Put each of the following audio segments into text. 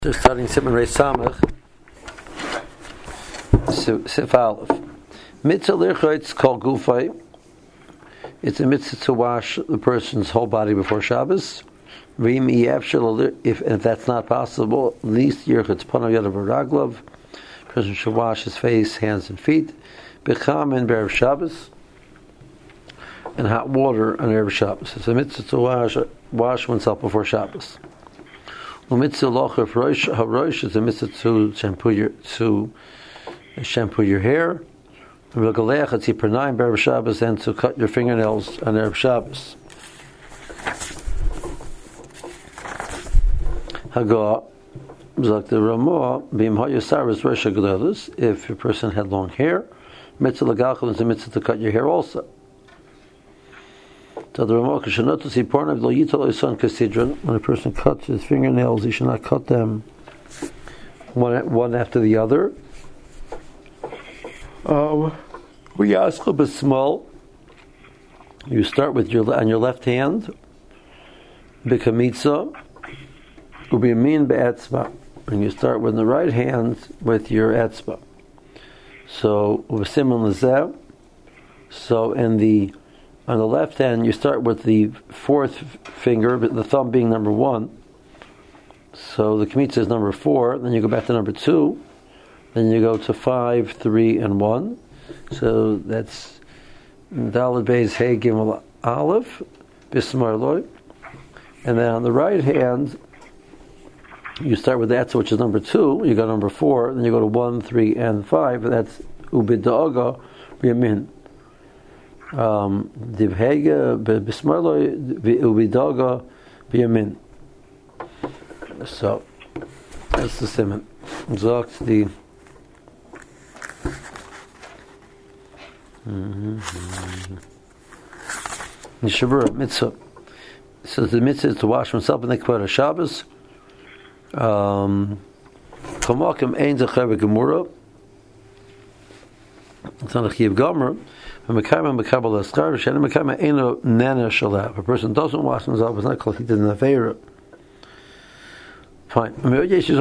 They're starting Simon Rei Samach, Sif Aleph. Mitzvah Lirchotz called Gufay. It's a mitzvah to wash the person's whole body before Shabbos. If that's not possible, at least Yirchotz Panav Yadav Raglov. The person should wash his face, hands, and feet. Becham and Erev Shabbos. And hot water on Erev Shabbos. It's a mitzvah to wash oneself before Shabbos. Mitzvah lochav harosh is a mitzvah to shampoo your hair. Regaleach atzipar nine b'erev Shabbos, and to cut your fingernails on Erev Shabbos. Hagah zak the Ramah b'im hayasaris rosh hagdolos. If a person had long hair, mitzvah lagalchel is a mitzvah to cut your hair also. When a person cuts his fingernails, he should not cut them one after the other. You start with on your left hand, b'kamitza, u'b'yamin be'etzba, and you start with the right hand with your etzba. So u'v'siman l'zeh. So on the left hand, you start with the fourth finger, but the thumb being number 1. So the kmitza is number 4. Then you go back to number 2. Then you go to 5, 3, and 1. So that's Daled Beis Hey Gimel Aleph Bismar Loi. And then on the right hand, you start with that, which is number 2. You go to number 4. Then you go to 1, 3, and 5. That's Ubidaga B'Yamin. Divhega b'smarloi ubidaga b'yamin. So that's the simon. Zogt the Nishabura mitzvah. So the mitzvah is to wash oneself in the Kvara Shabbos. Kamakim ein zechav gemura. It's not a chiyuv gomer. If a person doesn't wash himself, it's not called he did an affair. Fine. So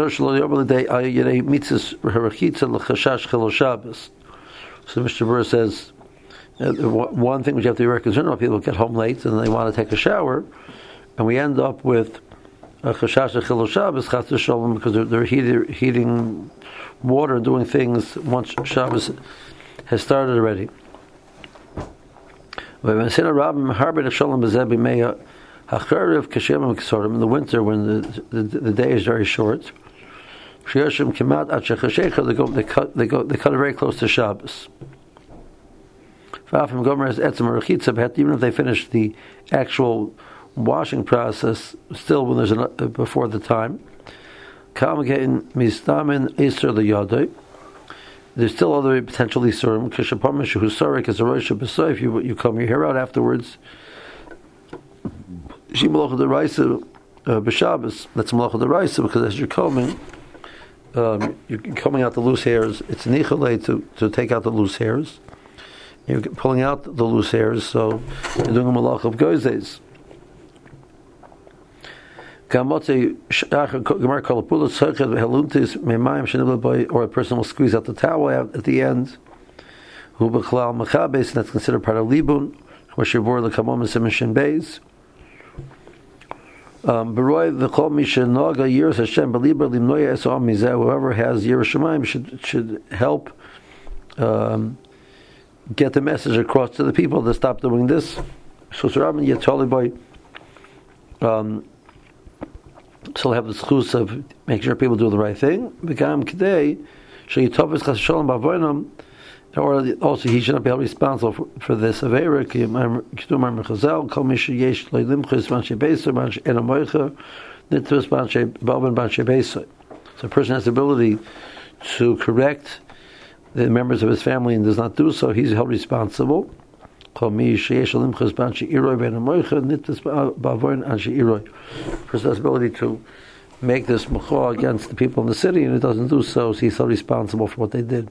Mr. Burr says, one thing which you have to be very concerned about, people get home late and they want to take a shower, and we end up with a chashash chilul Shabbos because they're heating water and doing things once Shabbos has started already. In the winter, when the day is very short, they cut it very close to Shabbos. Even if they finish the actual washing process, still when there's before the time. There's still other potential isurim. If you comb your hair out afterwards, that's malacha d'oraisa, because as you're combing, you're combing out the loose hairs. It's nichole to take out the loose hairs. You're pulling out the loose hairs, so you're doing a malacha of gozes. Or a person will squeeze out the towel at the end. And that's considered part of libun. Whoever has Yiras Shamayim should help get the message across to the people to stop doing this. So so have the schus of making sure people do the right thing. Or also he should not be held responsible for this avera. So a person has the ability to correct the members of his family and does not do so, he's held responsible. Person has the ability to make this mechor against the people in the city, and it doesn't do so, so he's held responsible for what they did.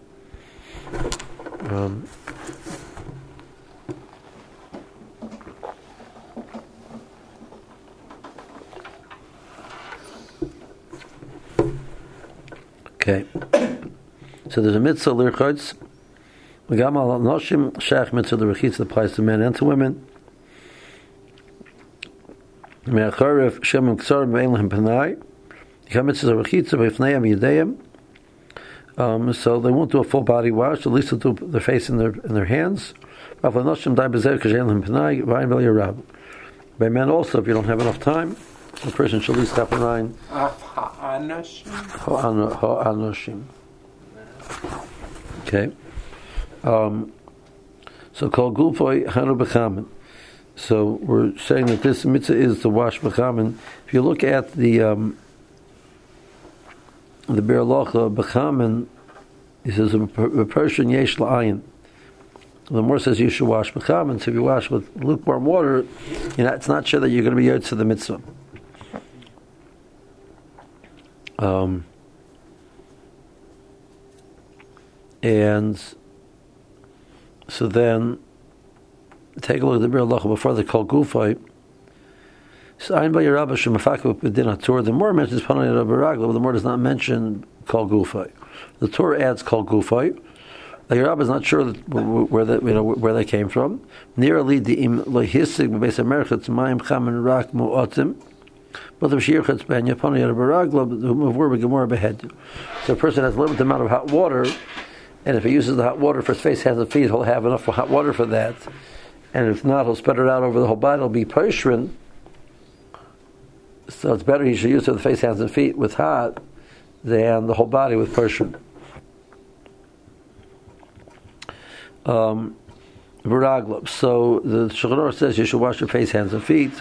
Okay. So there's a mitzvah lirchotz. V'gam al noshim shach mitzvah l'rechitz that applies to men and to women. Me'acharev shem k'tzar me'en lehem panai. Yikam mitzvah l'rechitz b'ifneihem yideyim. So they won't do a full body wash. At least they'll do their face and their hands. By men also, if you don't have enough time, the person should at least have a nine. Okay. So called gulfoy hanu b'chamen. So we're saying that this mitzvah is to wash b'chamen. If you look at the Be'er Halacha b'chamen, he says a person yesh la'ayin. The Mor says you should wash b'chamen. So if you wash with lukewarm water, it's not sure that you're going to be yotze to the mitzvah. And so then, take a look at the Be'er Halacha before they call gufay. So Ayin by Yerabah shemafakav b'din haTorah. The Mor mentions panay Rabbi Ragla, but the Mor does not mention call gufay. The Torah adds call gufay. The Yerabah is not sure where they came from. Nearly the im lohisig b'beis hamerchatz mayim chamen rak mu'atim. But the shirchatz ben yapanay Rabbi Ragla who were b'gemor behead. So a person has a limited amount of hot water. And if he uses the hot water for his face, hands, and feet, he'll have enough hot water for that. And if not, he'll spread it out over the whole body. It'll be poshrin. So it's better he should use it for the face, hands, and feet with hot than the whole body with poshrin. V'raglav. So the Shulchan Aruch says you should wash your face, hands, and feet.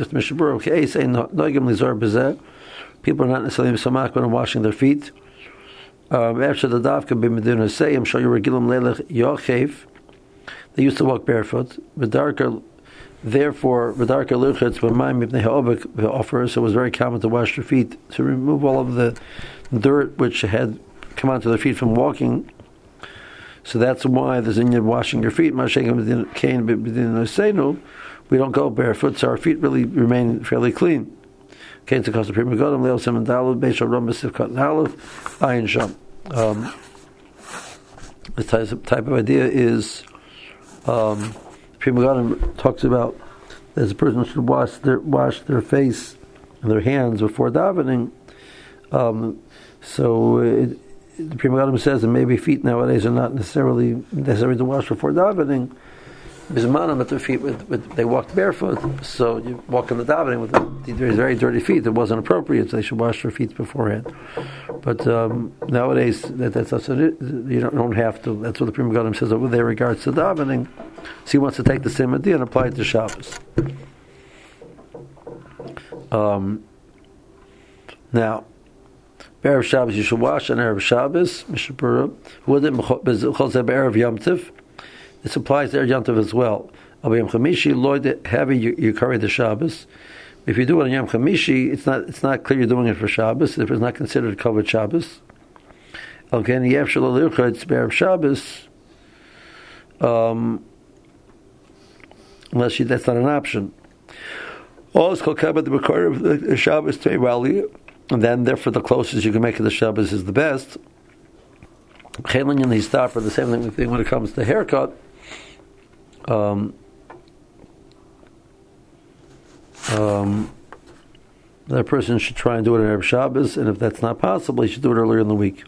People are not necessarily samak when washing their feet. After the davka b'medina say, I'm sure you were gilam lelech yochev. They used to walk barefoot. Therefore, v'darka lirchetz b'mayim ibnei ha'obek v'ofer. So it was very common to wash your feet to remove all of the dirt which had come onto their feet from walking. So that's why there's in washing your feet. We don't go barefoot, so our feet really remain fairly clean. This type of idea is Prima Gadim talks about that a person should wash their face and their hands before davening. The Prima Gadim says that maybe feet nowadays are not necessary to wash before davening. Bismanim at their feet, they walked barefoot, so you walk in the davening with these very dirty feet. It wasn't appropriate, so they should wash their feet beforehand. But nowadays, that's what you don't have to. That's what the Prima Gadim says over there regards to davening. So he wants to take the same idea and apply it to Shabbos. Now, Erev Shabbos you should wash on Erev Shabbos. Mishapura. Erev Yom Tiv. This applies to Erev Yom Tov as well. Yom Chamishi, Lloyd, heavy, you carry the Shabbos. If you do it on Yom Chamishi, it's not clear you're doing it for Shabbos. If it's not considered covered Shabbos. Okay, Yev Shalol Lirchotz Erev Shabbos. Unless that's not an option. All is called Kabbat the Bekor of the Shabbos Tei, and then therefore the closest you can make to the Shabbos is the best. Chelin and Histaf are the same thing when it comes to haircut. That person should try and do it on Erev Shabbos, and if that's not possible, he should do it earlier in the week.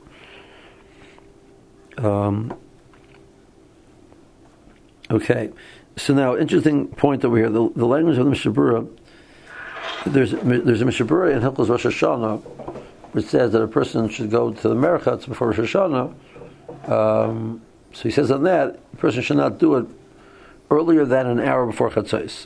Okay, so now interesting point over here. The language of the Mishabura. There's a Mishabura in Hilchos Rosh Hashanah, which says that a person should go to the Merchatz before Rosh Hashanah. So he says on that, a person should not do it earlier than an hour before Chatzos.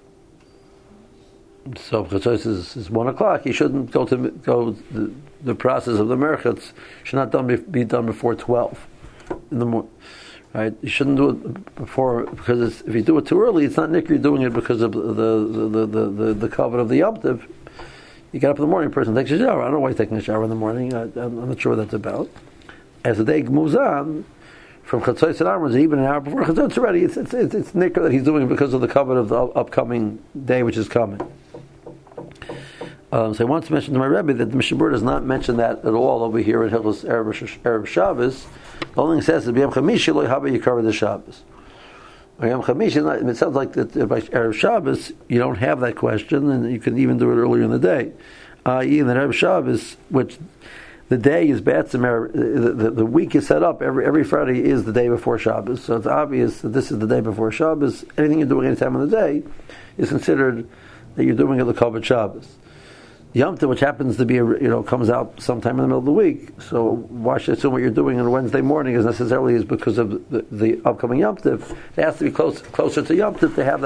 So if Chatzos is 1 o'clock, he shouldn't go the process of the Merchatz should not be done before 12 in the morning. Right? You shouldn't do it before, because if you do it too early, it's not Nick, you're doing it because of the covet of the Yom Tov. You get up in the morning, a person takes a shower. I don't know why he's taking a shower in the morning. I'm not sure what that's about. As the day moves on, from Chatzos and onwards, even an hour before Chatzos already, it's Nicker that he's doing it because of the covet of the upcoming day which is coming. So I want to mention to my Rebbe that the Mishnah Berurah does not mention that at all over here in Hilchos Erev Shabbos. The only thing it says is B'yam Chamishi lo haba yikara the Shabbos. B'yam Chamishi, it sounds like that by Erev Shabbos you don't have that question, and you can even do it earlier in the day. I.e., in the Erev Shabbos, which the day is B'atzim, the week is set up. Every Friday is the day before Shabbos, so it's obvious that this is the day before Shabbos. Anything you're doing any time of the day is considered that you're doing it l'kavod Shabbos. Yom Tov, which happens to be, comes out sometime in the middle of the week. So why should I assume what you're doing on a Wednesday morning is because of the upcoming Yom Tov? It has to be closer to Yom Tov to have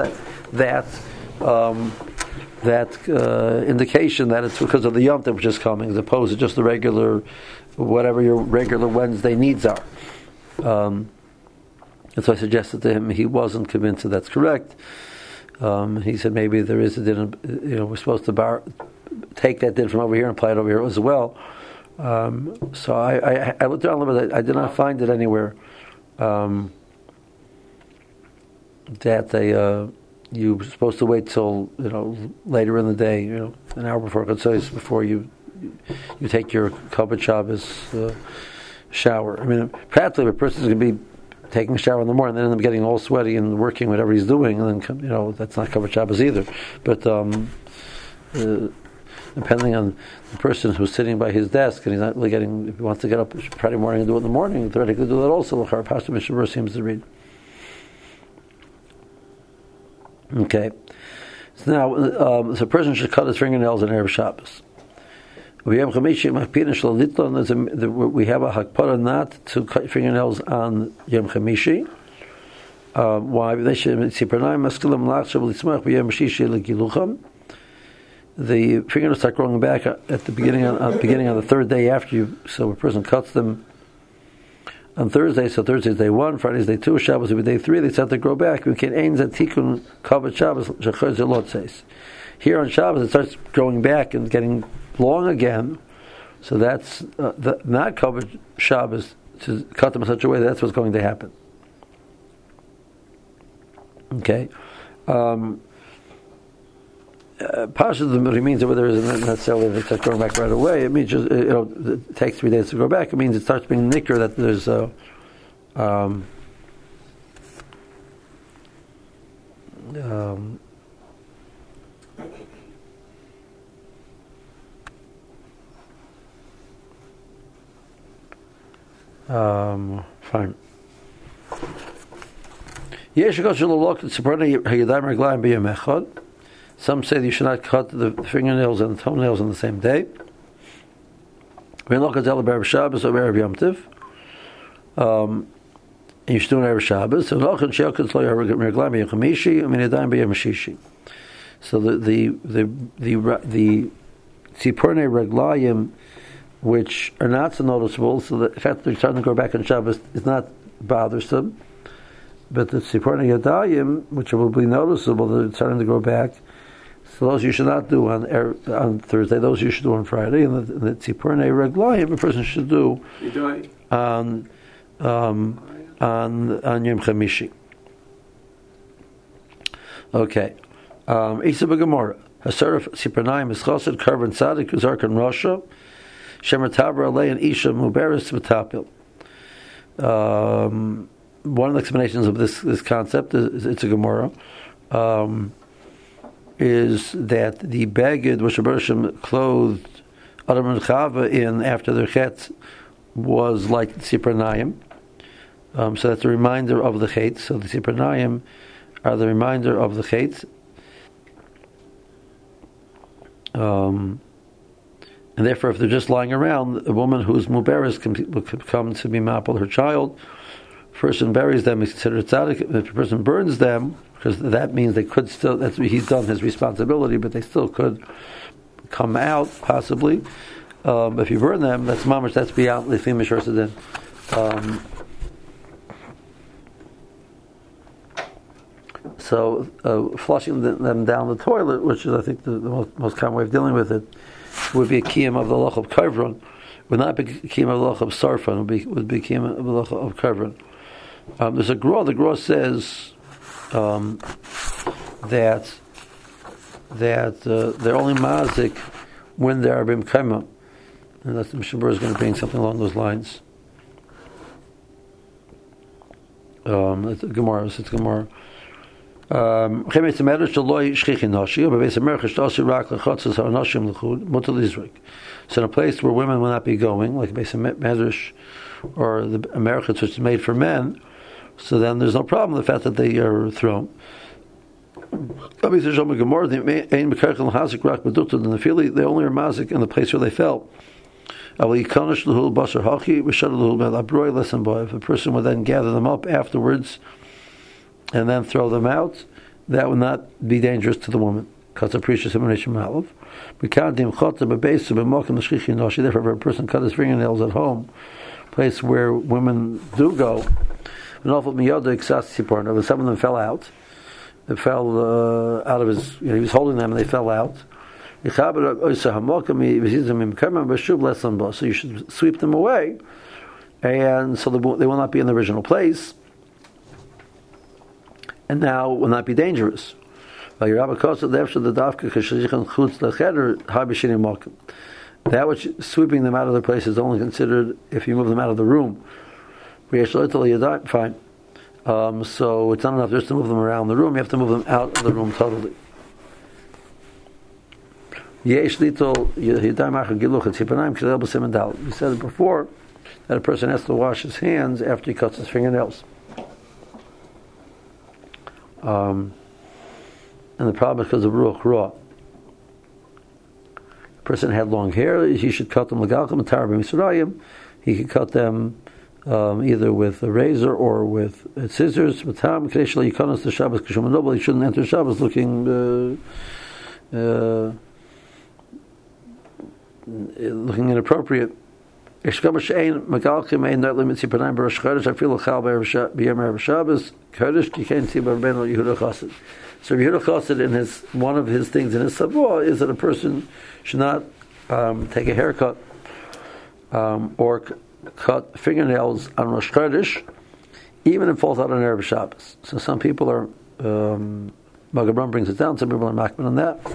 that indication that it's because of the Yom Tov which is coming, as opposed to just the regular, whatever your regular Wednesday needs are. And so I suggested to him he wasn't convinced that that's correct. He said maybe there is a din, we're supposed to take that din from over here and apply it over here as well. So I looked around a little bit. I did not find it anywhere that you're supposed to wait till later in the day, an hour before Chatzos, before you take your Kavod Shabbos shower. I mean, practically, a person's going to be taking a shower in the morning, then end up getting all sweaty and working whatever he's doing, and then that's not Kavod Shabbos either. But depending on the person who's sitting by his desk, and he's not really getting, if he wants to get up Friday morning and do it in the morning, theoretically do that also. L'char Pastor Mishnah Berurah seems to read. Okay, so now so a person should cut his fingernails on Erev Shabbos. We have a hakpara not to cut fingernails on Yom Chamishi. Why? The fingernails start growing back at the beginning on the third day after you. So a person cuts them on Thursday. So Thursday is day 1, Friday is day 2, Shabbos will be day 3. They start to grow back. Here on Shabbos it starts growing back and getting long again. So that's not Kavod Shabbos to cut them in such a way that that's what's going to happen. Okay. Pasha means over there isn't necessarily that it starts growing back right away. It means just it takes 3 days to grow back. It means it starts being nicker that there's fine. Some say that you should not cut the fingernails and the toenails on the same day. And you should do an Erev Shabbos. So the tzipurnei reglayim, which are not so noticeable, so the fact that they're starting to grow back on Shabbos is not bothersome. But the tzipurnei yadayim, which will be noticeable, that they're starting to grow back, so those you should not do on Thursday. Those you should do on Friday, and the tzipurnei reglayim a person should do on Yom Chamishi. Okay. Isa b'Gemara. Hasarif tzipurnayim is chassid karban tzadik uzarkan rasha shemer tabra alei and isha muberes v'tapil. One of the explanations of this concept is it's a Gemara. Is that the bagged which Abraham clothed Adam and Chava in after their chet was like the tzipurnayim. So that's a reminder of the chet. So the tzipurnayim are the reminder of the chet. And therefore, if they're just lying around, a woman who's muberes could come to be mapel her child. If a person buries them, he's considered tzaddik. If a person burns them, because that means they could still, that's what he's done his responsibility, but they still could come out, possibly. If you burn them, that's mamash, that's beyond lifim mishor sedin. So flushing them down the toilet, which is I think the most common way of dealing with it, would be a kiyum of the loch of kavron. Would not be kiyum of the loch of sarfan. Would be kiyum of the loch of kavron. There's a Gra. The Gra says that they're only mazik when they are b'mkema. And that's the Mishnah Berurah is going to bring something along those lines. It's a Gemara. It's a Gemara. So in a place where women will not be going, like Beis Medrash or the Americans, which is made for men, so then there's no problem with the fact that they are thrown. They only are mazik in the place where they fell. If a person would then gather them up afterwards and then throw them out, that would not be dangerous to the woman. Because of precious emanation malav. Therefore, if a person cut his fingernails at home, place where women do go, if some of them fell out, they fell out of his, he was holding them and they fell out. So you should sweep them away, and so they will not be in the original place, and now will not be dangerous. That which sweeping them out of their place is only considered if you move them out of the room. Fine. So it's not enough just to move them around the room, you have to move them out of the room totally. We said it before that a person has to wash his hands after he cuts his fingernails. And the problem is because of Ruach Ra. A person had long hair, he should cut them he could cut them either with a razor or with scissors. He shouldn't enter Shabbos looking inappropriate. So if Yehuda Chassid in one of his things in his Savua is that a person should not take a haircut or cut fingernails on Rosh Chodesh, even if it falls out on Erev Shabbos. So some people are Magabram brings it down, some people are makbid on that.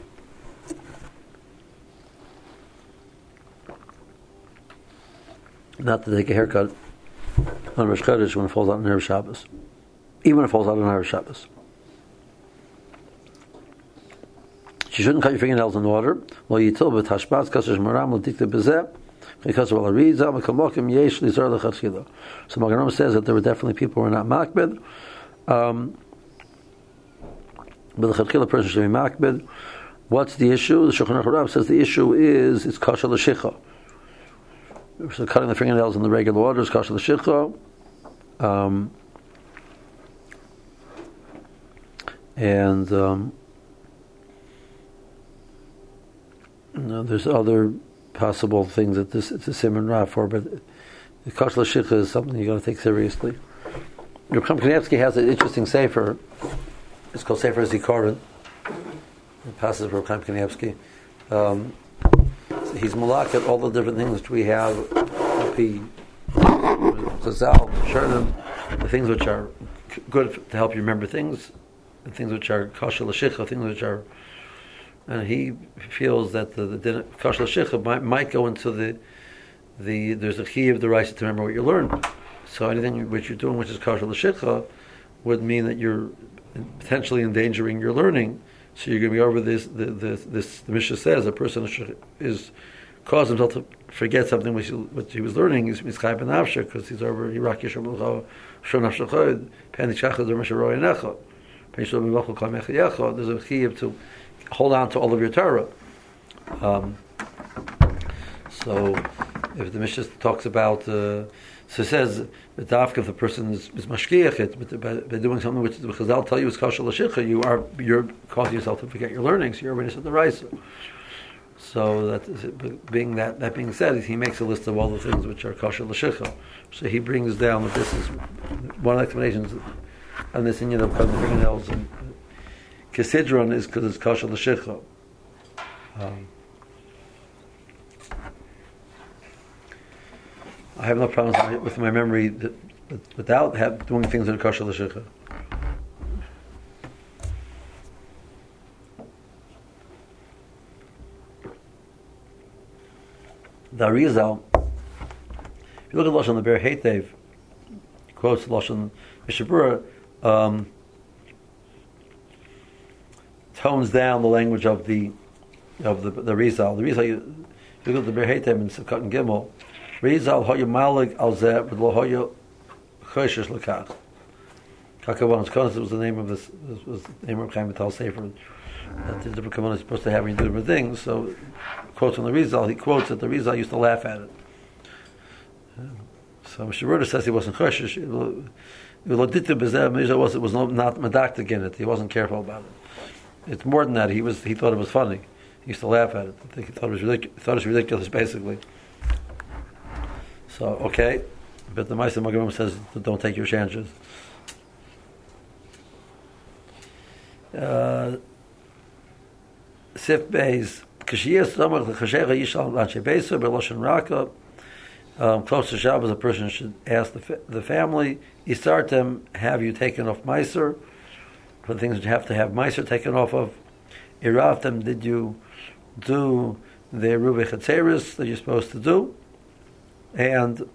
Not to take a haircut on Rosh Chodesh when it falls out on Erev Shabbos, even if it falls out on Erev Shabbos. She shouldn't cut your fingernails in water. Well, you tell with hashbaz kasesh maram l'dikta bezeh because of alarizah mekamokim yesh lizar lechatchila. So Magaram says that there were definitely people who were not makbid, but the lechatchila person should be makbid. What's the issue? The Shulchan Aruch Rav says the issue is it's kasher l'shicha. So cutting the fingernails in the regular water is kasher l'shicha. There's other possible things that it's a simon ra for, but the kasher l'shicha is something you got to take seriously. Reb Chaim Kanievsky has an interesting sefer. It's called Sefer Zikaron. It passes Reb Chaim Kanievsky. So he's malak at all the different things which we have, Chazal, Shernim, the things which are good to help you remember things, the things which are kasher l'shicha, things which are. And he feels that the kasher l'shicha might go into the there's a key of the right to remember what you learned. So anything which you're doing which is kasher l'shicha would mean that you're potentially endangering your learning. So you're going to be over this. The Mishnah says a person is cause himself to forget something which he was learning is mischai ben nafshe because he's over Iraki Shamulcha Shon Nafshachod Panichachad or Misharoy Necha Penishol Mivachol Kol Mechayecha. There's a key to hold on to all of your Torah. So if the Mishnah talks about so it says the dafka if the person is mashkiach but by doing something which the Chazal tell you is kasher l'shicha, you're causing yourself to forget your learning, so you're already at the Raisa. So that being said, he makes a list of all the things which are kasher l'shicha. So he brings down that this is one of the explanations on this Indian of cutting the fingernails and Kisidron is because it's kasher l'shicha. I have no problems with my memory without doing things in kasher l'shicha. The Arizal, if you look at Lashon the Ber Heitev, quotes Lashon Mishabura, tones down the language of the Rizal. The Rizal, you look at the Ber Heitev in Sivkat and Gimel, Rizal hoyu malig al zeh v'lo hoyu choshesh lekach. Kakavon's concept was the name of this was the name of Chaim Vital Sefer. That the different commands are supposed to have when you do different things. So, quotes on the Rizal, he quotes that the Rizal used to laugh at it. So Mishabura says he wasn't choshesh. Rizal was not medactic in it. He wasn't careful about it. It's more than that. He thought it was funny. He used to laugh at it. I think he thought it was ridiculous, basically. So okay, but the Ma'aseh Magen says don't take your chances. Sif Beis Kashiyas Samach L'Chashecha Yishal Lanshe Beiser B'Loshen Raka. Close to Shabbos, a person should ask the family, Yisartem, have you taken off Meiser? For things you have to have Meiser taken off of. Iravtem, did you do the Rubei Chatzeris that you're supposed to do? And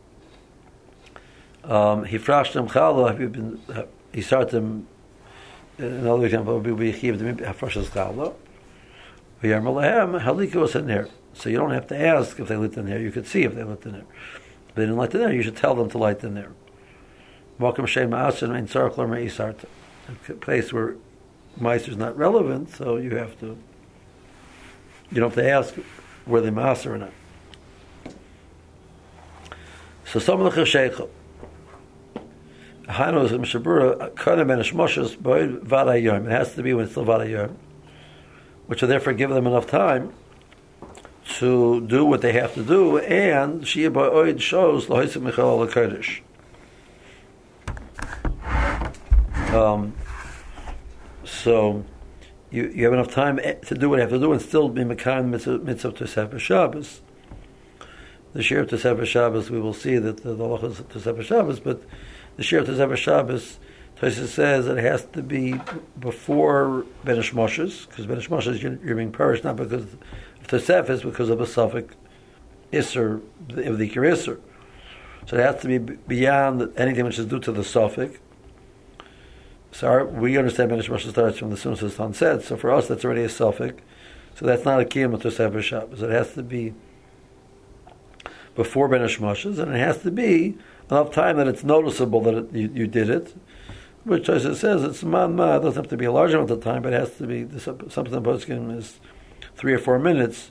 Hifrashtem Chala, have you been Yisartem? Another example would be Chiv Hafrashas Chala. V'yarmalahem Halika was in there. So you don't have to ask if they lit in there. You could see if they lit in there. If they didn't light in there, you should tell them to light in there. Welcome Shem Ma'asin in Sarkler Me'isarta. A place where Meiser is not relevant, so you don't have to ask were they Ma'aser or not. So some of the Chesheicha. Hanos and Mishabura, Kanem and Shmoshes, Boyd Vadayom. It has to be when it's still Vadayom, which will therefore give them enough time to do what they have to do, and Shia Ba'oid shows Lohisim Michal HaKodesh. So you have enough time to do what you have to do and still be Mekan Mitzvah Tosef Shabbos. The Shir Tosef Shabbos, we will see that the Halach is Tosef Shabbos, but the Shir Tosef Shabbos, Tosef says that it has to be before Ben Hashmoshes, because Ben Hashmoshes you're being perished not because Tosef is because of a suffix Isser, of the Ikir Isser. So it has to be beyond anything which is due to the suffix. So we understand Ben Hashmoshes starts from the soon as the sun sets, so for us that's already a suffix. So that's not a Kiyam of Tosef Shabbos. It has to be before Ben Hashmoshes, and it has to be enough time that it's noticeable that you did it. Which, as it says, it's man ma. It doesn't have to be a large amount of time, but it has to be something about poskim is 3 or 4 minutes.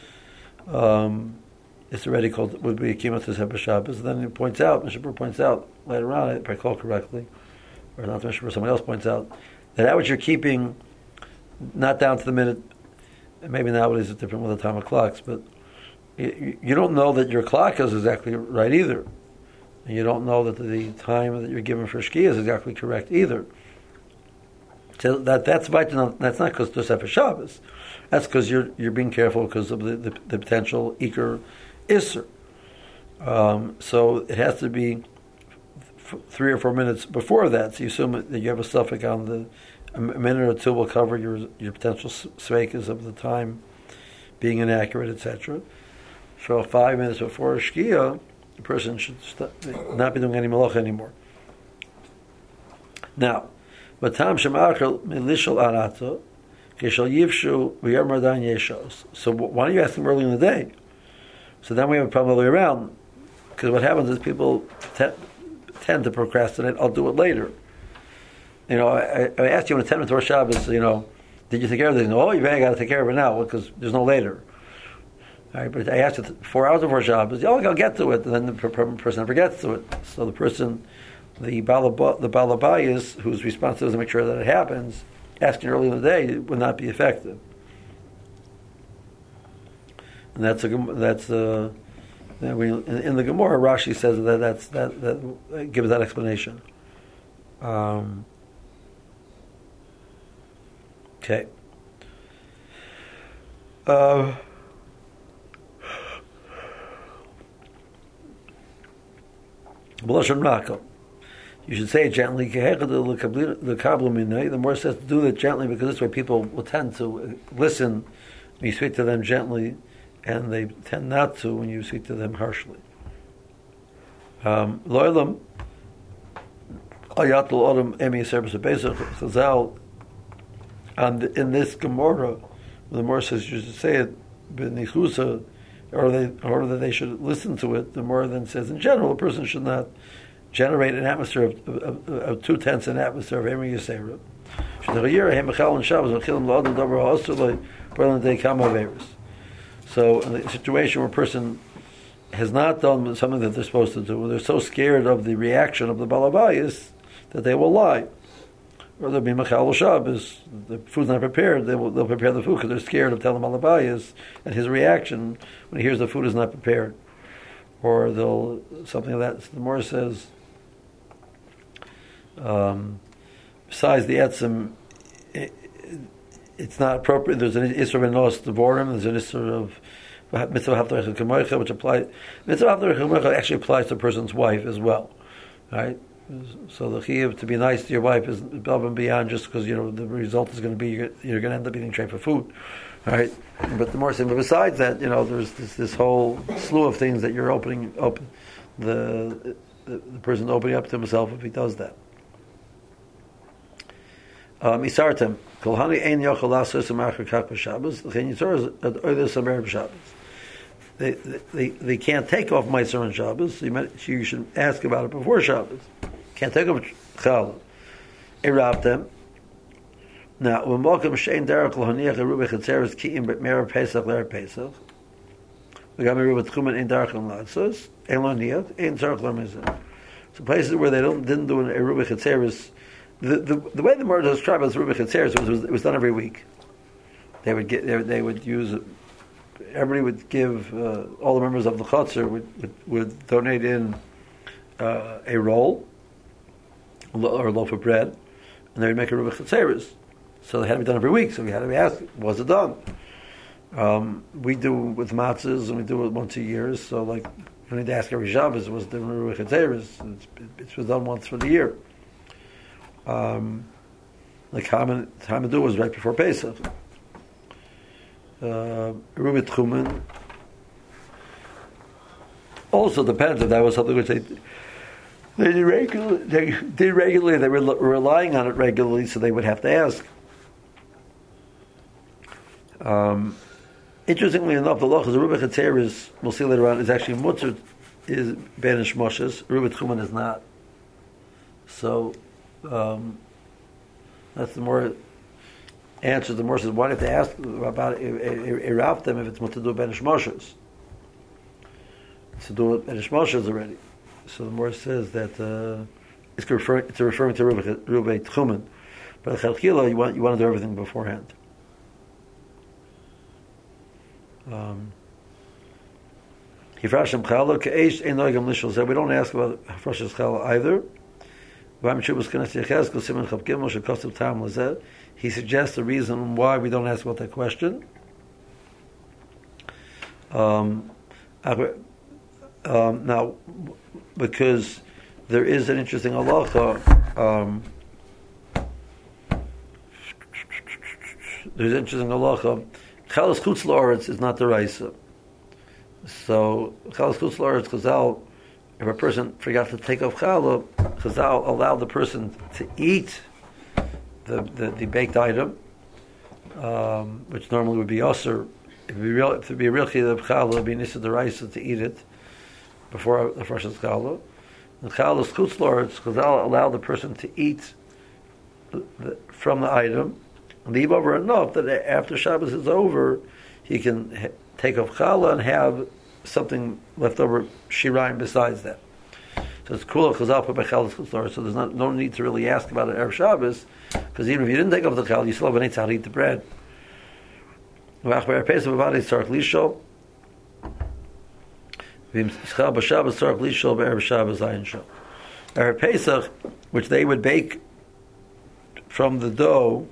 It's already called would be a kimat Tosef Shabbos. Then he points out, Mishabur points out later on, if I recall correctly, or not Mishabur, someone else points out that what you're keeping, not down to the minute. Maybe nowadays it's different with the atomic clocks, but you don't know that your clock is exactly right either. And you don't know that the time that you're given for Shkia is exactly correct either. So that's vital. That's not because Tosef Shabbos. That's because you're being careful because of the potential Iker Isser. So it has to be 3 or 4 minutes before that. So you assume that you have a suffix on a minute or two will cover your potential sveikas of the time being inaccurate, etc. So 5 minutes before Shkia, the person should not be doing any malacha anymore. Now, Batam Shemachel Milishal Arato, Keshal Yivshu V'Yarmardan Yeshos. So why don't you ask them early in the day? So then we have a problem all the way around. Because what happens is people tend to procrastinate. I'll do it later. I asked you in a 10 minutes before Shabbos, did you take care of this? Oh, you've got to take care of it now because there's no later. All right, but I asked you 4 hours before Shabbos. I'll get to it, and then the person never gets to it. So the balabayas, whose responsibility is to make sure that it happens, asking early in the day would not be effective. And in the Gemara, Rashi says that gives that explanation. Okay. You should say it gently. The more says to do it gently because this way people will tend to listen when you speak to them gently and they tend not to when you speak to them harshly. Lo'ilam Ayatul Odom Emi Service Pesach Chazal, and in this Gemara, the Gemara says you should say it b'nichusa, or that they should listen to it. The Gemara then says in general a person should not generate an atmosphere of 2/10 an atmosphere of Emi Yisera. So in the situation where a person has not done something that they're supposed to do, they're so scared of the reaction of the Balabayas that they will lie. Or they'll be Mechal Shabbos, the food's not prepared, they'll prepare the food because they're scared of telling Balabayas and his reaction when he hears the food is not prepared. Or they'll, something like that. The Gemara says, besides the etzim, it's not appropriate. There's an Isra ben Nos Devorim, there's an Isra of Mitzvah Haftarech Kamoicha, which applies. Mitzvah Haftarech Kamoicha actually applies to a person's wife as well, right? So the chiyuv to be nice to your wife is above and beyond just because the result is going to be you're going to end up eating tray for food, right? But the more thing, but besides that, there's this whole slew of things that you're opening the person opening up to himself if he does that. Isartem kolhani ein yochel lasos ma'achar kach b'Shabbos l'chein yitzor oides amer b'Shabbos. They can't take off Meiser on Shabbos. So you should ask about it before Shabbos. Can't take off Challah. Erabtem. Now, when Malcolm Shein Derek Lohaniach Erubah Chetzeres Kiim but Mer Pesach Ler Pesach. We got Merubah Tchumen Ein Derek on Latzos Ein Lohaniach Ein Tzarech Ler Mezeh. So places where they didn't do an Erubah Chetzeres. The way the Mordor described as Erubah Chetzeres it was done every week. They would use. Everybody would give. All the members of the Chotzer would donate in a roll or a loaf of bread, and they would make a Erubah Chetzeres. So they had to be done every week. So we had to be asked, was it done? We do with matzahs, and we do it once a year. So like, we need to ask every Shabbos, was the Erubah Chetzeres? It was done once for the year. The common time to do was right before Pesach. Erubah Tchumen also depends if that was something which they did regularly. They were relying on it regularly, so they would have to ask. Interestingly enough, the Loch is Erubah Chetzeres, we'll see later on, is actually Mutzer, is Banish Moshes. Erubah Tchumen is not. So that's the more answer. The more says, why do you have to ask about Erabtem if it's Mutzer to do Banish Moshes? It's to do Banish Moshes already. So the more says that it's referring to Erubah Tchumen, but Chelchila you want to do everything beforehand. We don't ask about Hafrashas Challah either. He suggests the reason why we don't ask about that question. Now, because there is an interesting halacha. There's an interesting halacha. Chalas chutz la'aretz is not the raisa. So chalas chutz la'aretz Chazal, if a person forgot to take off challah, Chazal allowed the person to eat the baked item, which normally would be osir. If it would be a real chiyuv of challah, it would be nisa deraisa to eat it before the first challah. And chalas chutz la'aretz Chazal allowed the person to eat from the item, leave over enough that after Shabbos is over, he can take off challah and have something left over shirayim besides that. So it's cool. Chazal put by challah chutz la'aretz, so there's no need to really ask about it erev Shabbos, because even if you didn't take off the challah, you still have an eitzah to eat the bread. Erev Pesach, which they would bake from the dough.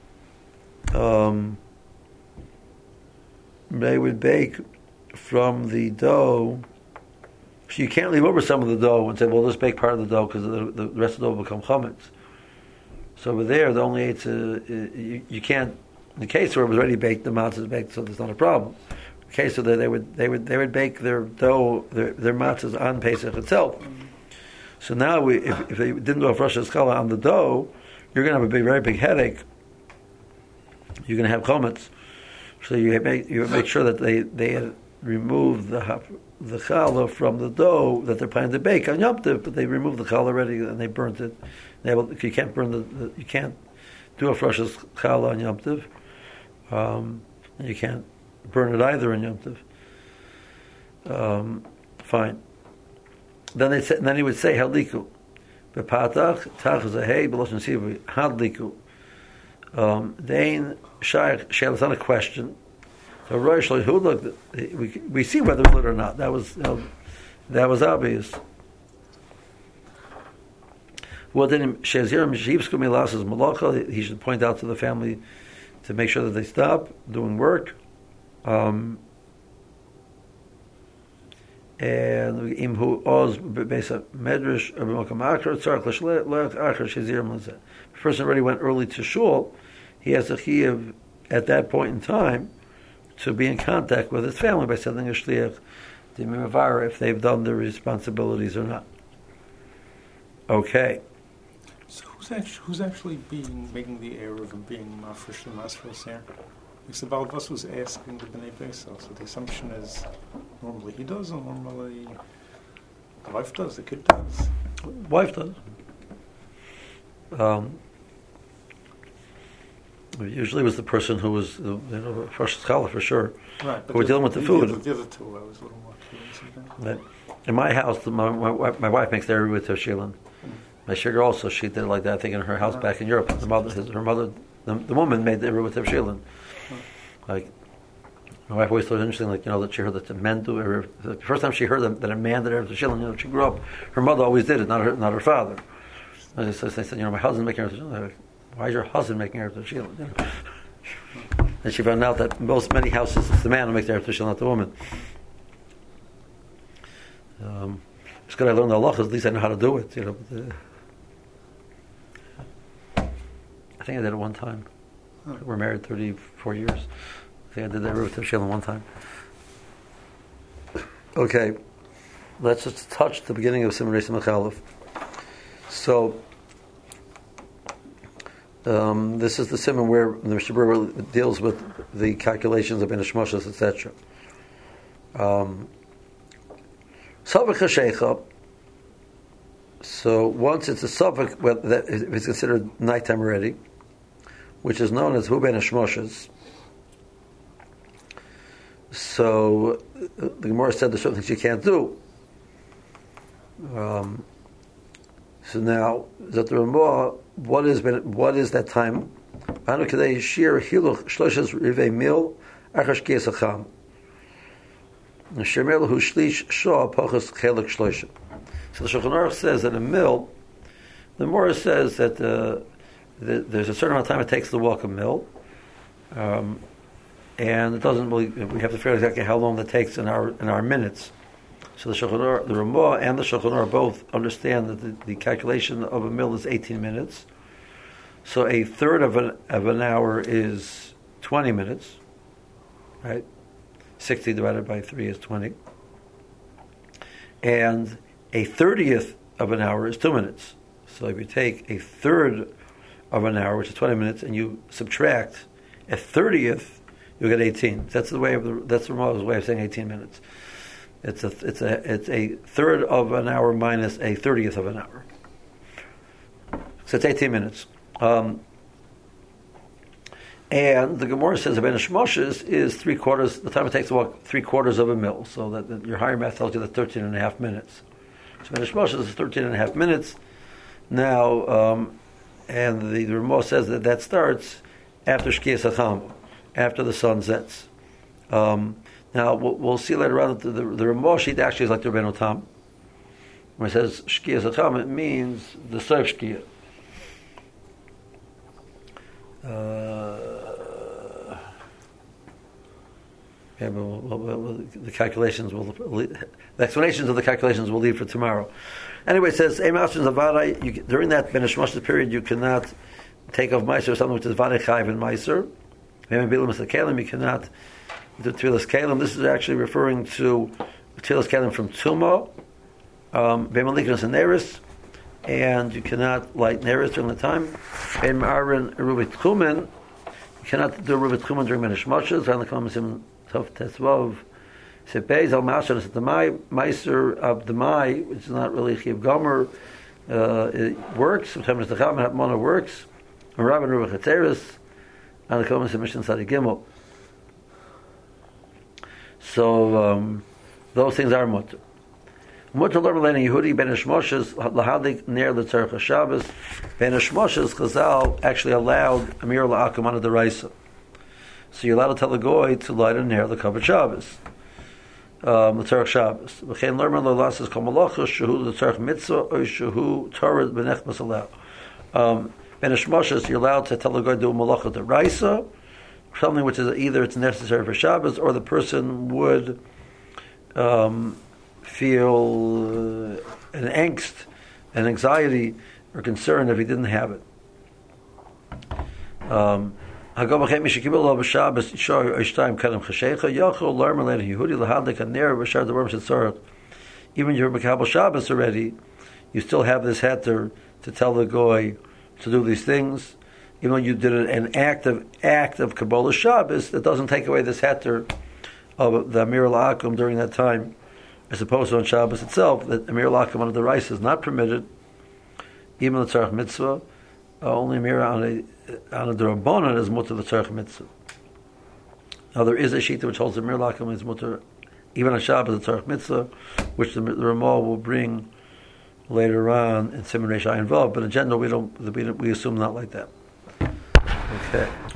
They would bake from the dough. So you can't leave over some of the dough and say, well, let's bake part of the dough because the rest of the dough will become chametz. So over there, the only you can't, in the case where it was already baked, the matzah is baked, so there's not a problem. Okay, so they would bake their dough, their matzahs on Pesach itself. So now, if they didn't do a Rosh Hashanah on the dough, you're going to have a very big headache. You're going to have chometz. So you make sure that they had removed the challah from the dough that they're planning to bake on Yom Tov, but they removed the challah already and they burnt it. You can't burn you can't do a Rosh Hashanah on Yom Tov. You can't burn it either on Yom Tov. Fine. Then he would say Hadliku. Bepatach tach zehei b'loshen sivu Hadliku. Dein shaykh she'alas on a question. So Rosh who looked. We see whether it's lit or not. That was obvious. Well, then Shezirim Shivsku Milas is Malacha. He should point out to the family to make sure that they stop doing work. And imhu oz besa medrash or b'makam akar tzarich l'shlech akar Shezirim l'zeh. The person already went early to shul. He has a chiyuv at that point in time to be in contact with his family by sending a shliach to Mimavara if they've done their responsibilities or not. Okay. So who's actually making the error of being mafresh the masros here? Because the Balbas was asking the Bnei Beisel, so the assumption is normally he does, and normally the wife does, the kid does. Wife does. Usually it was the person who was, first scholar for sure. Right, who were dealing with the food. The other two, I was a little more curious about. In my house, my wife makes the error with Tevshilin. My sugar also, she did it like that. I think in her house back in Europe, her mother, the woman made the error with Tevshilin. Like my wife always thought it interesting, that she heard that the men do error. The first time she heard that a man did error with Tevshilin, she grew up. Her mother always did it, not her father. And so they said, my husband's making error with Tevshilin. Why is your husband making error with Tevshilin? And she found out that many houses it's the man who makes the error with Tevshilin, not the woman. It's good I learned the halachas, at least I know how to do it. I think I did it one time. We're married 34 years. I think I did that with Tevshilin one time. Okay, let's just touch the beginning of Siman Reis Mechalef. So, this is the Siman where the Mishnah Berurah deals with the calculations of Ben Hashmoshes, etc. So once it's a suffix that it's considered nighttime already, which is known as Hu Ben Hashmoshes. So the Gemara said there's certain things you can't do. So now, Zot Ramah, what is that time? Anu Kadei Shir Hiluch Shloshes Rivei Mil Achash Kiesacham. Shemel Hu Shlish Shah Pachas Chelik Shloshes. So the Shulchan Aruch says that a mill, the Gemara says that there's a certain amount of time it takes to walk a mill, and it doesn't really. We have to figure out exactly how long that takes in our minutes. So the Shulchan Aruch, the Ramah and the Shulchan Aruch both understand that the calculation of a mill is 18 minutes. So a third of an hour is 20 minutes, right? 60 divided by 3 is 20, and a 30th of an hour is 2 minutes. So if you take a third of an hour, which is 20 minutes, and you subtract a 30th, you get 18. That's the Ramah's way of saying 18 minutes. It's a third of an hour minus a 30th of an hour. So it's 18 minutes. And the Gemara says Ben Hashmoshes is 3/4, the time it takes to walk 3/4 of a mill. So that your higher math tells you that 13.5 minutes. So Ben Hashmoshes is 13.5 minutes. Now, and the Ramah says that starts after Shkias HaChamah, after the sun sets. Now, we'll see later on that the Ramah sheet actually is like the Rebbeinu Tam. When it says Shkias HaChamah, it means the Sof Shkiah. The calculations the explanations of the calculations will leave for tomorrow. Anyway, it says during that Ben Hashmoshes period you cannot take off Meiser or something which is Vadei Chayv and Meiser. You cannot the Tfilas Kalim. This is actually referring to Tfilas Kalim from Tuma, Bemalikas and Neris, and you cannot light Neris during the time. Ben Ma'arin Ruvit Chumen, you cannot do Ruvit Chumen during Menish Moshes. Van Lekam Sim Tov Tesvav Sepez Al Masher Setamai Meiser of the Mai, which is not really Chiv Gomer. It works. Sometimes the Cham Hatmona works. Rabban Ruvit Chateris, and Lekam Sim Mishnah Sadi Gimel. So those things are mutter. Mutter l'releni Yehudi ben Hashmoshes lahadik near the Tzarech Shabbos. Ben Hashmoshes Chazal actually allowed Amir la'akum under the Raisa. So you're allowed to tell a goy to light a near the covered Shabbos, the Tzarech Shabbos. V'chein l'rmen lo lasses kol malachos shehu the Tzarech Mitzvah or shehu Torah b'nechmas allow. Ben Hashmoshes, you're allowed to tell a goy to do a malacha the Raisa, something which is either it's necessary for Shabbos or the person would feel an angst, an anxiety, or concern if he didn't have it. Even you're Mekabel Shabbos already, you still have this heter to tell the goy to do these things. Even though you did an act of Kabbalah Shabbos, that doesn't take away this heter of the Amir La'akum during that time, as opposed to on Shabbos itself, that Amir La'akum under the rice is not permitted, even the Tzarech Mitzvah. Only Amir on a D'Rabbanan is mutter the Tzarech Mitzvah. Now there is a shita which holds Amir La'akum is mutter even on Shabbos the Tzarech Mitzvah, which the Ramah will bring later on in Siman Reish Ayin Vav, but in general we assume not like that. Okay.